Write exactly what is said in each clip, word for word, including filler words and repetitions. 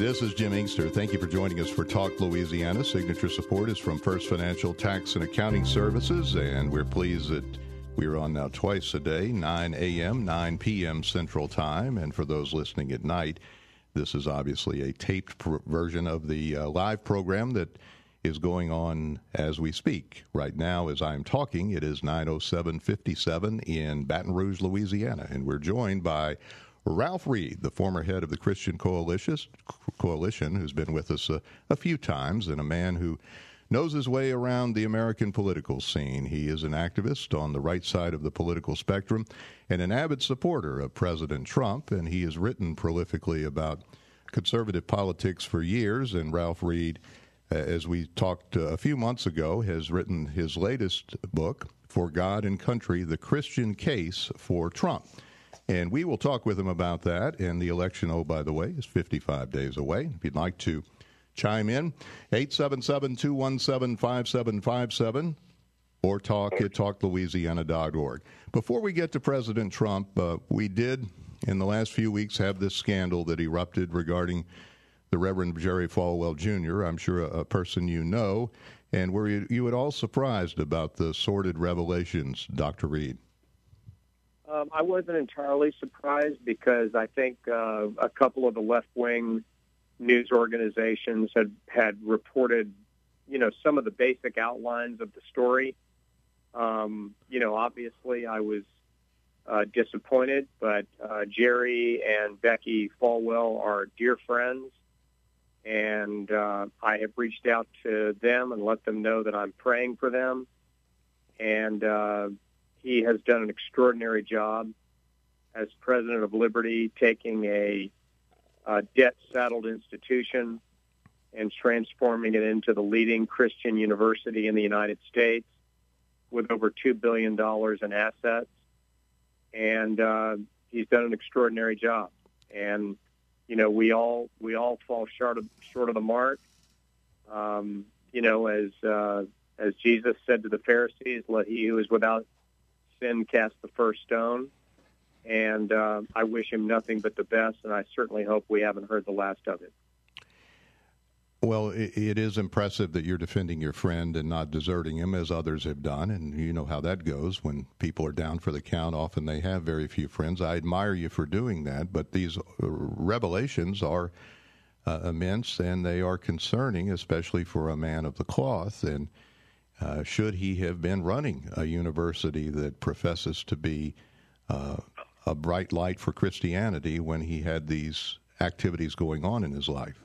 This is Jim Inkster. Thank you for joining us for Talk Louisiana. Signature support is from First Financial Tax and Accounting Services, and we're pleased that we're on now twice a day, nine a.m., nine p.m. Central Time. And for those listening at night, this is obviously a taped pr- version of the uh, live program that is going on as we speak. Right now, as I'm talking, it is nine oh seven fifty-seven in Baton Rouge, Louisiana, and we're joined by Ralph Reed, the former head of the Christian Coalition, Coalition who's been with us a, a few times, and a man who knows his way around the American political scene. He is an activist on the right side of the political spectrum and an avid supporter of President Trump, and he has written prolifically about conservative politics for years. And Ralph Reed, as we talked a few months ago, has written his latest book, For God and Country, The Christian Case for Trump. And we will talk with him about that. And the election, oh, by the way, is fifty-five days away. If you'd like to chime in, eight seven seven, two one seven, five seven five seven or talk at talk louisiana dot org. Before we get to President Trump, uh, we did, in the last few weeks, have this scandal that erupted regarding the Reverend Jerry Falwell Junior I'm sure a, a person you know. And were you, you at all surprised about the sordid revelations, Doctor Reed? Um, I wasn't entirely surprised because I think uh, a couple of the left-wing news organizations had, had reported, you know, some of the basic outlines of the story. Um, you know, obviously I was uh, disappointed, but uh, Jerry and Becky Falwell are dear friends, and uh, I have reached out to them and let them know that I'm praying for them. And uh, he has done an extraordinary job as president of Liberty, taking a, a debt-saddled institution and transforming it into the leading Christian university in the United States with over two billion dollars in assets. And uh, he's done an extraordinary job. And, you know, we all we all fall short of, short of the mark. Um, you know, as uh, as Jesus said to the Pharisees, let he who is without sin cast the first stone. And uh, I wish him nothing but the best, and I certainly hope we haven't heard the last of it. Well, it, it is impressive that you're defending your friend and not deserting him, as others have done, and you know how that goes. When people are down for the count, often they have very few friends. I admire you for doing that, but these revelations are uh, immense, and they are concerning, especially for a man of the cloth. And uh, should he have been running a university that professes to be uh, a bright light for Christianity when he had these activities going on in his life?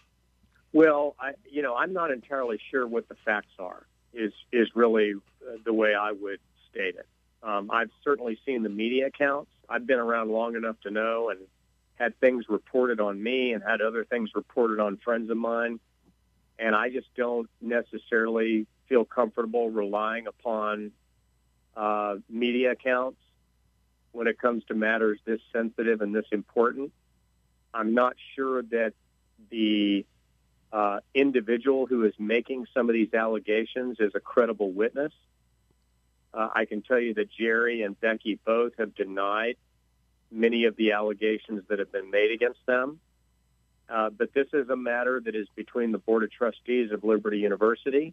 Well, I, you know, I'm not entirely sure what the facts are, is is really uh, the way I would state it. Um, I've certainly seen the media accounts. I've been around long enough to know and had things reported on me and had other things reported on friends of mine. And I just don't necessarily feel comfortable relying upon uh, media accounts when it comes to matters this sensitive and this important. I'm not sure that the uh, individual who is making some of these allegations is a credible witness. Uh, I can tell you that Jerry and Becky both have denied many of the allegations that have been made against them. Uh, but this is a matter that is between the Board of Trustees of Liberty University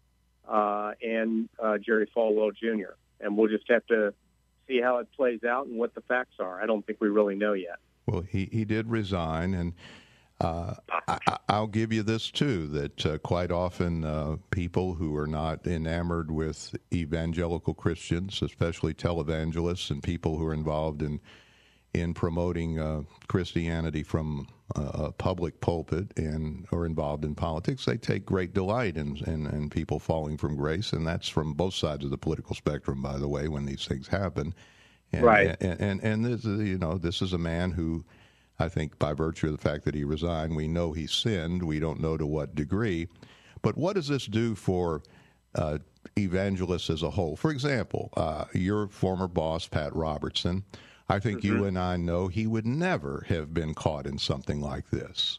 uh, and uh, Jerry Falwell Junior And we'll just have to see how it plays out and what the facts are. I don't think we really know yet. Well, he, he did resign, and uh, I, I'll give you this, too, that uh, quite often uh, people who are not enamored with evangelical Christians, especially televangelists and people who are involved in in promoting uh, Christianity from uh, a public pulpit and are involved in politics, they take great delight in, in, in people falling from grace, and that's from both sides of the political spectrum, by the way, when these things happen. And, right. And, and, and this is, you know, this is a man who, I think by virtue of the fact that he resigned, we know he sinned. We don't know to what degree. But what does this do for uh, evangelists as a whole? For example, uh, your former boss, Pat Robertson, I think mm-hmm. you and I know he would never have been caught in something like this.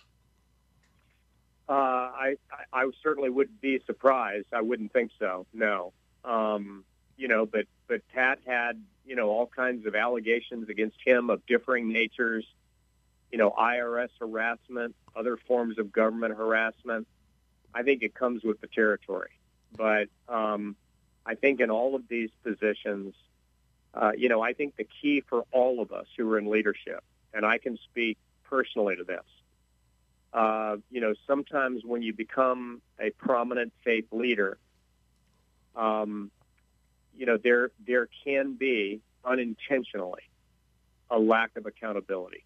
Uh, I, I I certainly wouldn't be surprised. I wouldn't think so, no. Um, you know, but, but Pat had, you know, all kinds of allegations against him of differing natures. you know, I R S harassment, other forms of government harassment. I think it comes with the territory. But um, I think in all of these positions, uh, you know, I think the key for all of us who are in leadership, and I can speak personally to this, uh, you know, sometimes when you become a prominent faith leader, um, you know, there there can be unintentionally a lack of accountability.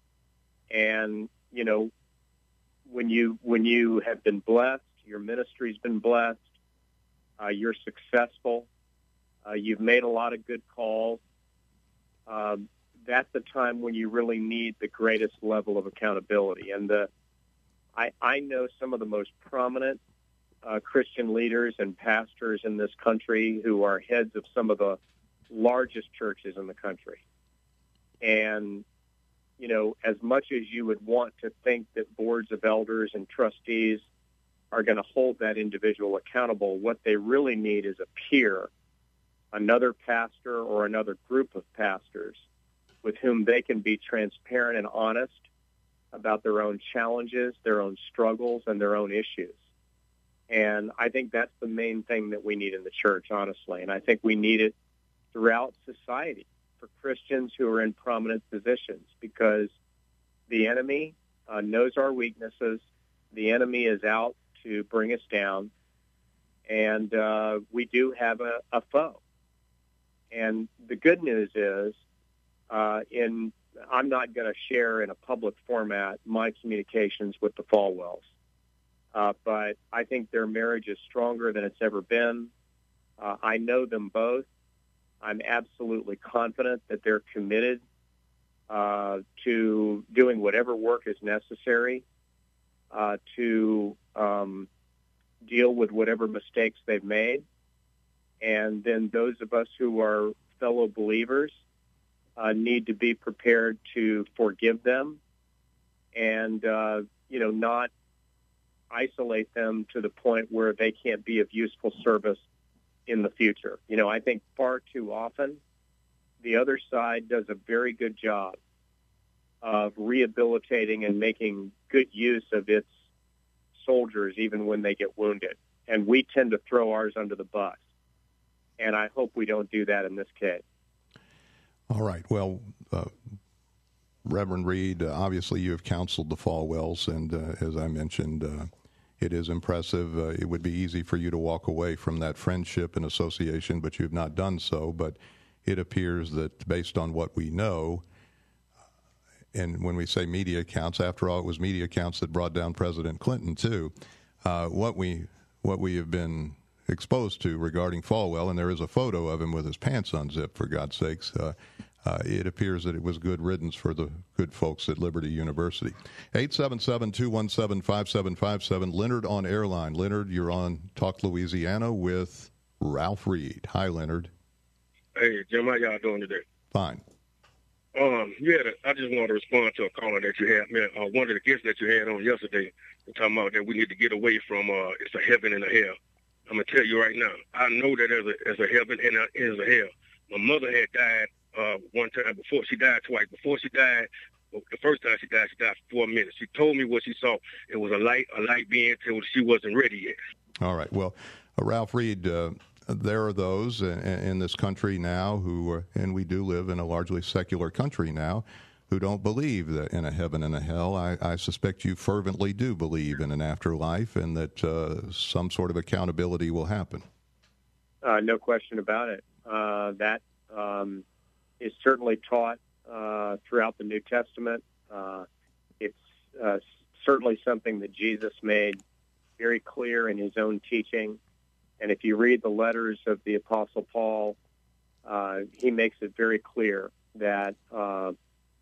And, you know, when you when you have been blessed, your ministry's been blessed, uh, you're successful, uh, you've made a lot of good calls, um, that's the time when you really need the greatest level of accountability. And the, I, I know some of the most prominent uh, Christian leaders and pastors in this country who are heads of some of the largest churches in the country. And, you know, as much as you would want to think that boards of elders and trustees are going to hold that individual accountable, what they really need is a peer, another pastor or another group of pastors with whom they can be transparent and honest about their own challenges, their own struggles, and their own issues. And I think that's the main thing that we need in the church, honestly. And I think we need it throughout society for Christians who are in prominent positions, because the enemy uh, knows our weaknesses. The enemy is out to bring us down. And uh, we do have a, a foe. And the good news is, uh, in I'm not going to share in a public format my communications with the Falwells, uh, but I think their marriage is stronger than it's ever been. Uh, I know them both. I'm absolutely confident that they're committed uh, to doing whatever work is necessary uh, to um, deal with whatever mistakes they've made. And then those of us who are fellow believers uh, need to be prepared to forgive them and, uh, you know, not isolate them to the point where they can't be of useful service in the future. You know, I think far too often the other side does a very good job of rehabilitating and making good use of its soldiers even when they get wounded. And we tend to throw ours under the bus. And I hope we don't do that in this case. All right. Well, uh, Reverend Reed, uh, obviously you have counseled the Falwells, and uh, as I mentioned, uh, it is impressive. Uh, it would be easy for you to walk away from that friendship and association, but you have not done so. But it appears that based on what we know, and when we say media accounts, after all, it was media accounts that brought down President Clinton, too, uh, what we what we have been exposed to regarding Falwell, and there is a photo of him with his pants unzipped, for God's sakes, uh, uh, it appears that it was good riddance for the good folks at Liberty University. eight seven seven, two one seven, five seven five seven, Leonard on Airline. Leonard, you're on Talk Louisiana with Ralph Reed. Hi, Leonard. Hey, Jim, how y'all doing today? Fine. Um, yeah, I just want to respond to a caller that you had, man, uh, one of the guests that you had on yesterday, talking about that we need to get away from uh, it's a heaven and a hell. I'm going to tell you right now, I know that there's a, there's a heaven and a, there's a hell. My mother had died uh, one time before. She died twice. Before she died, the first time she died, she died for four minutes. She told me what she saw. It was a light, a light being told she wasn't ready yet. All right. Well, uh, Ralph Reed, uh, there are those in, in this country now who, are, and we do live in a largely secular country now, who don't believe that in a heaven and a hell. I, I suspect you fervently do believe in an afterlife and that uh, some sort of accountability will happen. Uh, no question about it. Uh, that um, is certainly taught uh, throughout the New Testament. Uh, it's uh, certainly something that Jesus made very clear in his own teaching. And if you read the letters of the Apostle Paul, uh, he makes it very clear that uh,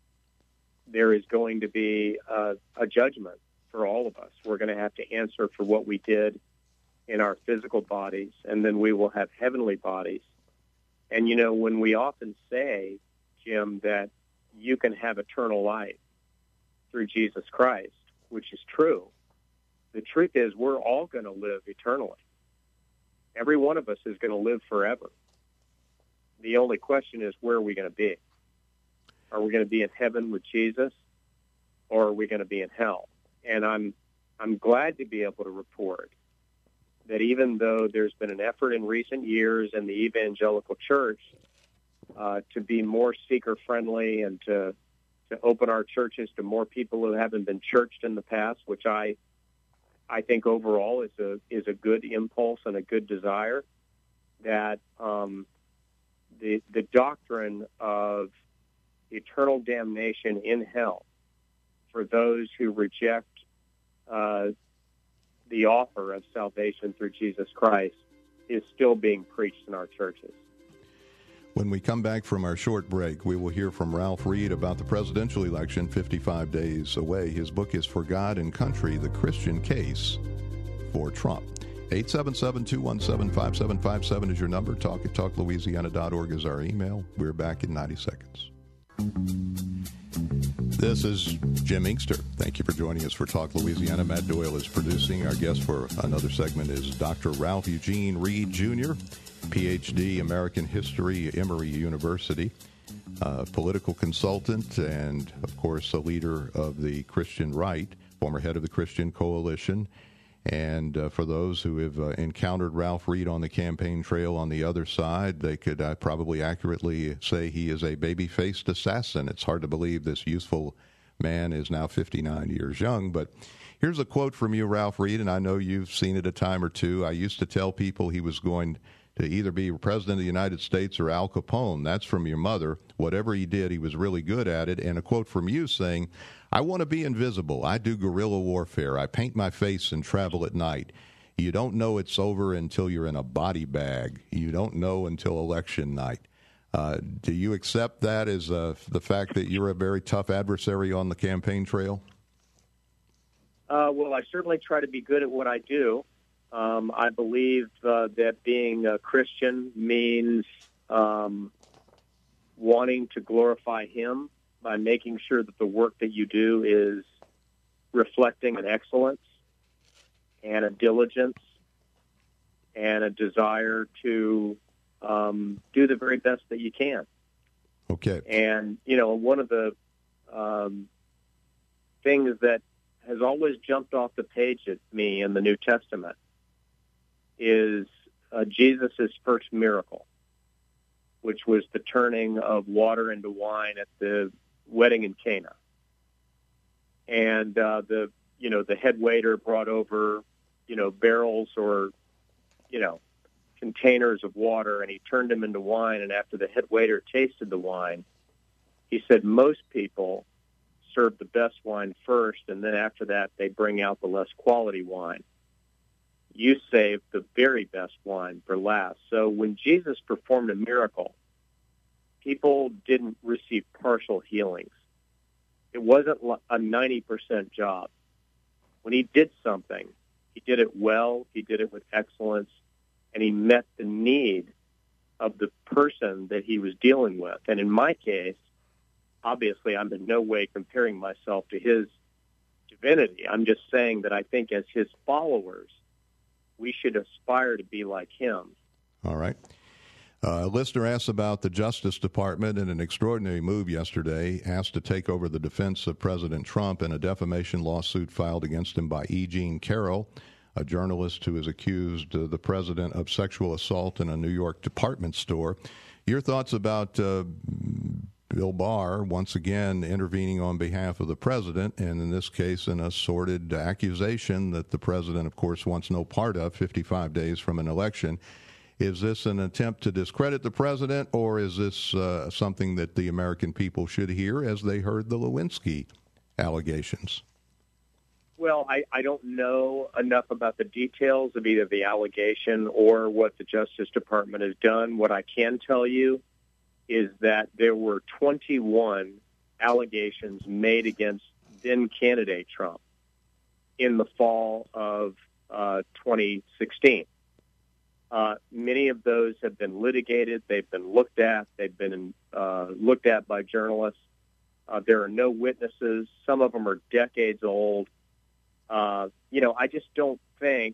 there is going to be a, a judgment for all of us. We're going to have to answer for what we did in our physical bodies, and then we will have heavenly bodies. And, you know, when we often say, Jim, that you can have eternal life through Jesus Christ, which is true, the truth is we're all going to live eternally. Every one of us is going to live forever. The only question is, where are we going to be? Are we going to be in heaven with Jesus? or are we going to be in hell? And I'm I'm glad to be able to report that even though there's been an effort in recent years in the evangelical church uh, to be more seeker-friendly and to to open our churches to more people who haven't been churched in the past, which I I think overall is a is a good impulse and a good desire, that um, the the doctrine of eternal damnation in hell for those who reject uh, the offer of salvation through Jesus Christ is still being preached in our churches. When we come back from our short break, we will hear from Ralph Reed about the presidential election fifty-five days away. His book is For God and Country, The Christian Case for Trump. eight seven seven, two one seven, five seven five seven is your number. Talk at talk louisiana dot org is our email. We're back in ninety seconds. This is Jim Inkster. Thank you for joining us for Talk Louisiana. Matt Doyle is producing. Our guest for another segment is Doctor Ralph Eugene Reed, Junior, P H D, American History, Emory University, uh, political consultant, and, of course, a leader of the Christian Right, former head of the Christian Coalition. And uh, for those who have uh, encountered Ralph Reed on the campaign trail on the other side, they could uh, probably accurately say he is a baby-faced assassin. It's hard to believe this youthful man is now fifty-nine years young. But here's a quote from you, Ralph Reed, and I know you've seen it a time or two. I used to tell people he was going to either be president of the United States or Al Capone. That's from your mother. Whatever he did, he was really good at it. And a quote from you saying, I want to be invisible. I do guerrilla warfare. I paint my face and travel at night. You don't know it's over until you're in a body bag. You don't know until election night. Uh, do you accept that as uh, the fact that you're a very tough adversary on the campaign trail? Uh, well, I certainly try to be good at what I do. Um, I believe uh, that being a Christian means um, wanting to glorify Him by making sure that the work that you do is reflecting an excellence and a diligence and a desire to um, do the very best that you can. Okay. And, you know, one of the um, things that has always jumped off the page at me in the New Testament is uh, Jesus' first miracle, which was the turning of water into wine at the wedding in Cana. And uh, the, you know, the head waiter brought over, you know, barrels or, you know, containers of water, and he turned them into wine. And after the head waiter tasted the wine, he said most people serve the best wine first, and then after that they bring out the less quality wine. You saved the very best wine for last. So when Jesus performed a miracle, people didn't receive partial healings. It wasn't a ninety percent job. When he did something, he did it well, he did it with excellence, and he met the need of the person that he was dealing with. And in my case, obviously, I'm in no way comparing myself to his divinity. I'm just saying that I think as his followers, we should aspire to be like him. All right. Uh, a listener asks about the Justice Department in an extraordinary move yesterday, asked to take over the defense of President Trump in a defamation lawsuit filed against him by E. Jean Carroll, a journalist who has accused uh, the president of sexual assault in a New York department store. Your thoughts about uh, Bill Barr, once again, intervening on behalf of the president, and in this case in a sordid accusation that the president, of course, wants no part of fifty-five days from an election. Is this an attempt to discredit the president, or is this uh, something that the American people should hear as they heard the Lewinsky allegations? Well, I, I don't know enough about the details of either the allegation or what the Justice Department has done. What I can tell you is that there were twenty-one allegations made against then-candidate Trump in the fall of uh, twenty sixteen. Uh, many of those have been litigated. They've been looked at. They've been uh, looked at by journalists. Uh, there are no witnesses. Some of them are decades old. Uh, you know, I just don't think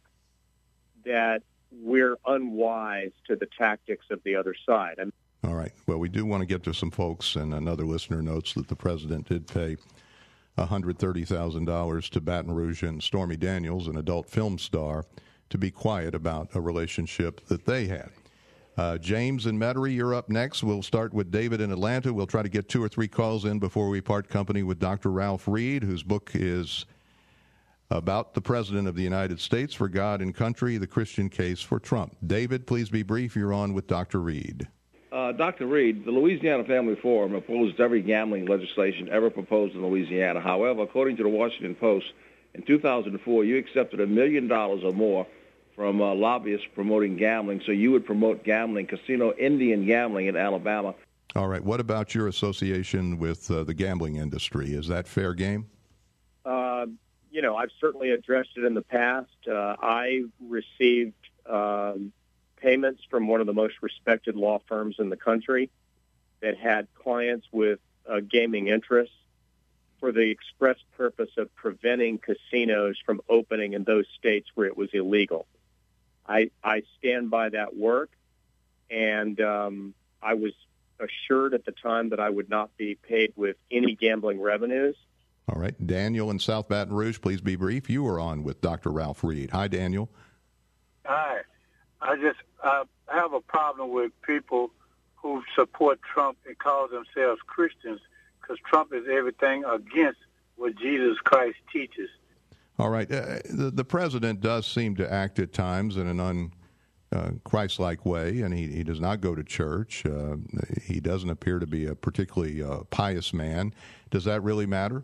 that we're unwise to the tactics of the other side. I mean, all right. Well, we do want to get to some folks, and another listener notes that the president did pay one hundred thirty thousand dollars to Baton Rouge and Stormy Daniels, an adult film star, to be quiet about a relationship that they had. Uh, James in Metairie, you're up next. We'll start with David in Atlanta. We'll try to get two or three calls in before we part company with Doctor Ralph Reed, whose book is about the President of the United States, For God and Country, the Christian Case for Trump. David, please be brief. You're on with Doctor Reed. Uh, Doctor Reed, the Louisiana Family Forum opposed every gambling legislation ever proposed in Louisiana. However, according to the Washington Post, in two thousand four, you accepted a million dollars or more from uh, lobbyists promoting gambling, so you would promote gambling, casino Indian gambling in Alabama. All right. What about your association with uh, the gambling industry? Is that fair game? Uh, you know, I've certainly addressed it in the past. Uh, I received um, payments from one of the most respected law firms in the country that had clients with uh, gaming interests for the express purpose of preventing casinos from opening in those states where it was illegal. I, I stand by that work, and um, I was assured at the time that I would not be paid with any gambling revenues. All right. Daniel in South Baton Rouge, please be brief. You are on with Doctor Ralph Reed. Hi, Daniel. Hi. I just uh, have a problem with people who support Trump and call themselves Christians, because Trump is everything against what Jesus Christ teaches. All right. Uh, the, the president does seem to act at times in an un, uh, Christ-like way, and he, he does not go to church. Uh, he doesn't appear to be a particularly uh, pious man. Does that really matter?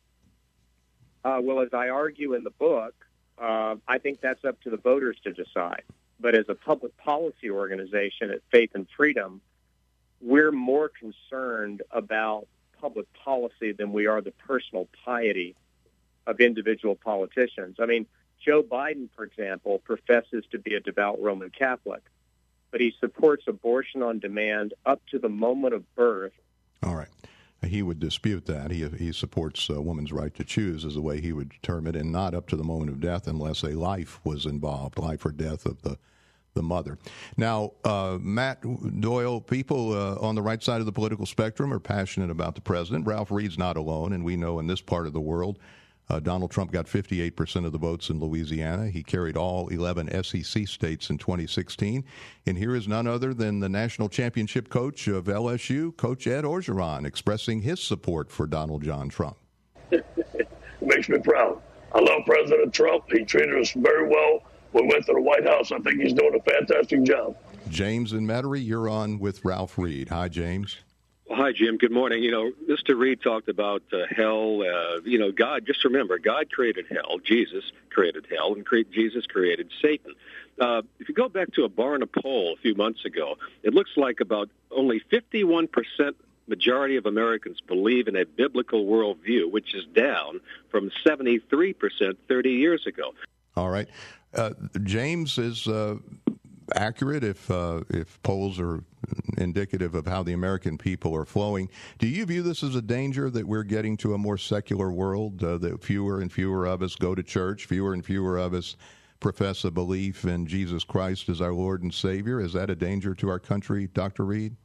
Uh, well, as I argue in the book, uh, I think that's up to the voters to decide. But as a public policy organization at Faith and Freedom, we're more concerned about public policy than we are the personal piety of individual politicians. I mean, Joe Biden, for example, professes to be a devout Roman Catholic, but he supports abortion on demand up to the moment of birth. All right. He would dispute that. He he supports a woman's right to choose, is the way he would term it, and not up to the moment of death unless a life was involved, life or death of the the mother. Now, uh, Matt Doyle, people uh, on the right side of the political spectrum are passionate about the president. Ralph Reed's not alone, and we know in this part of the world, uh, Donald Trump got fifty-eight percent of the votes in Louisiana. He carried all eleven S E C states in twenty sixteen. And here is none other than the national championship coach of L S U, Coach Ed Orgeron, expressing his support for Donald John Trump. It makes me proud. I love President Trump. He treated us very well. We went to the White House. I think he's doing a fantastic job. James in Metairie, you're on with Ralph Reed. Hi, James. Well, hi, Jim. Good morning. You know, Mister Reed talked about uh, hell. Uh, you know, God, just remember, God created hell. Jesus created hell, and cre- Jesus created Satan. Uh, if you go back to a Barna poll a few months ago, it looks like about only fifty-one percent majority of Americans believe in a biblical worldview, which is down from seventy-three percent thirty years ago. All right. Uh, James is uh, accurate if uh, if polls are indicative of how the American people are flowing. Do you view this as a danger that we're getting to a more secular world, uh, that fewer and fewer of us go to church, fewer and fewer of us profess a belief in Jesus Christ as our Lord and Savior? Is that a danger to our country, Doctor Reed?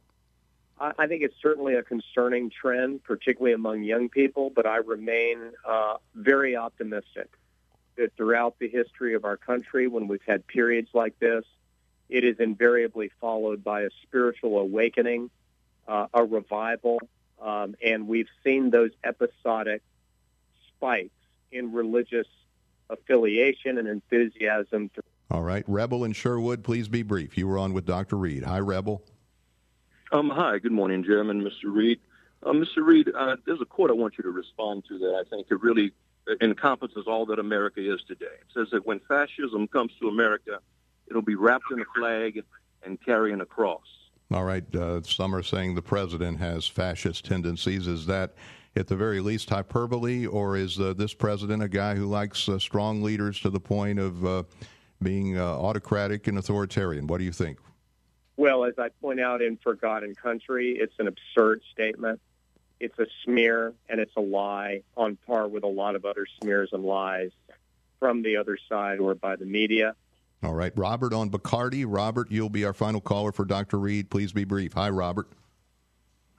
I think it's certainly a concerning trend, particularly among young people, but I remain uh, very optimistic that throughout the history of our country, when we've had periods like this, it is invariably followed by a spiritual awakening, uh, a revival, um, and we've seen those episodic spikes in religious affiliation and enthusiasm. All right. Rebel in Sherwood, please be brief. You were on with Doctor Reed. Hi, Rebel. Um, hi, good morning, Jim and Mister Reed. Uh, Mister Reed, uh, there's a quote I want you to respond to that I think it really encompasses all that America is today. It says that when fascism comes to America, it'll be wrapped in a flag and carrying a cross. All right. Uh, some are saying the president has fascist tendencies. Is that, at the very least, hyperbole, or is uh, this president a guy who likes uh, strong leaders to the point of uh, being uh, autocratic and authoritarian? What do you think? Well, as I point out in For God and Country, it's an absurd statement. It's a smear, and it's a lie on par with a lot of other smears and lies from the other side or by the media. All right. Robert on Bacardi. Robert, you'll be our final caller for Doctor Reed. Please be brief. Hi, Robert.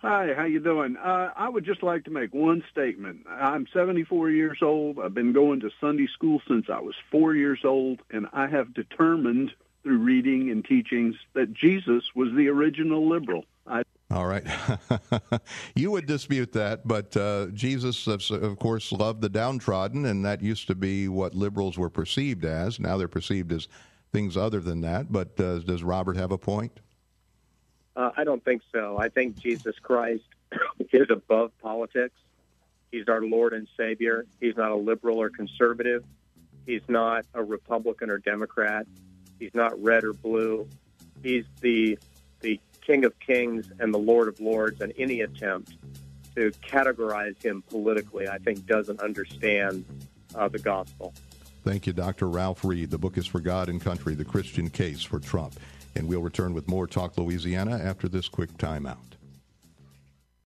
Hi, how you doing? Uh, I would just like to make one statement. I'm seventy-four years old. I've been going to Sunday school since I was four years old, and I have determined through reading and teachings that Jesus was the original liberal. I All right. You would dispute that, but uh, Jesus, of course, loved the downtrodden, and that used to be what liberals were perceived as. Now they're perceived as things other than that. But uh, does Robert have a point? Uh, I don't think so. I think Jesus Christ is above politics. He's our Lord and Savior. He's not a liberal or conservative. He's not a Republican or Democrat. He's not red or blue. He's the the King of Kings and the Lord of Lords, and any attempt to categorize him politically, I think, doesn't understand uh, the gospel. Thank you, Doctor Ralph Reed. The book is For God and Country, The Christian Case for Trump. And we'll return with more Talk Louisiana after this quick timeout.